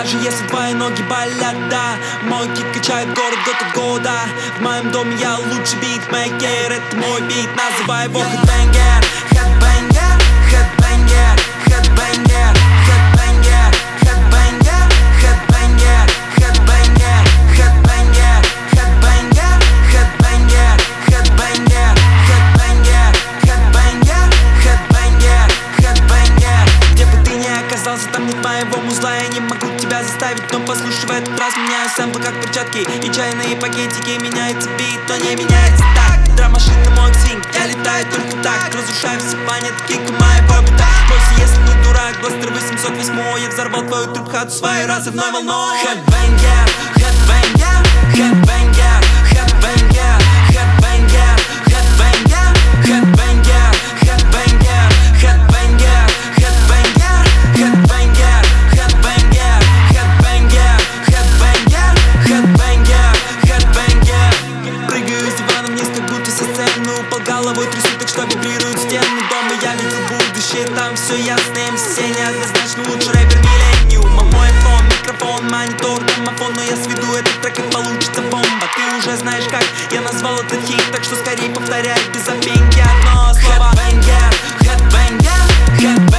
Даже если твои ноги болят, да. Мой кит качает город год от года. В моем доме я лучший битмейкер. Это мой бит, называй его хэдбэнгер. Хэдбэнгер, хэдбэнгер, хэдбэнгер, хэдбэнгер, хэдбэнгер, хэдбэнгер, хэдбэнгер, хэдбэнгер, хэдбэнгер, хэдбэнгер, хэдбэнгер, хэдбэнгер, хэдбэнгер, хэдбэнгер, хэдбэнгер. Где бы ты ни оказался, там нет моего музла. Я не могу тебя заставить, но послушай, в этот раз меняю сэмплы как перчатки и чайные пакетики. Меняется бит, но не меняется так. Драм-машина мой свинг, я летаю только так. Разрушаю все планеты, кик моего бита. Бойся, если не дурак, Бластер 808. Я взорвал твою труб-хату своей разрывной волной. Хэдбэнгер, хэдбэнгер, хэдбэнгер, хэдбэнгер, хэдбэнгер, хэдбэнгер, хэдбэнгер, хэдбэнгер, хэдбэнгер, хэдбэнгер, хэдбэнгер, хэдбэнгер, хэдбэнгер, хэдбэнгер, хэдбэнгер, хэдбэнгер. Прыгаю с дивана вниз, как будто со сцены. Упал головой, трясу так, что вибрируют стены дома. Я видел будущее, там все ясно. МС неоднозначно лучший рэпер миллениума. Мой iPhone, микрофон, монитор, домофон. Но я сведу этот трек и получится бомба. Ты уже знаешь как я назвал этот хит, так что скорее повторяй без запинки одно слово. Хэдбэнгер, хэдбэнгер, хэдбэнгер.